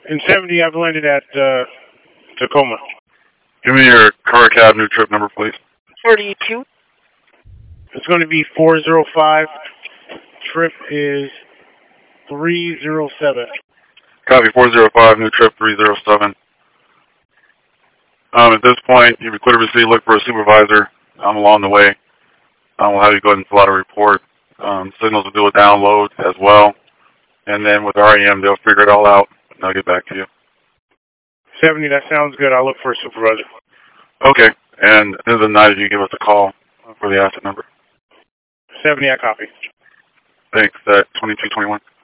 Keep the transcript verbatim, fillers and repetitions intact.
In seventy, I've landed at uh, Tacoma. Give me your car cab new trip number, please. thirty-two. It's going to be four zero five. Trip is three zero seven. Copy four zero five, new trip three zero seven. Um, at this point, you've been clear to receive, look for a supervisor. I'm along the way. Um, we'll have you go ahead and fill out a report. Um, Signals will do a download as well. And then with R E M, they'll figure it all out, and I'll get back to you. seventy, that sounds good. I'll look for a supervisor. Okay. And at the end of the night, you give us a call for the asset number. seventy, I copy. Thanks. At twenty-two twenty-one.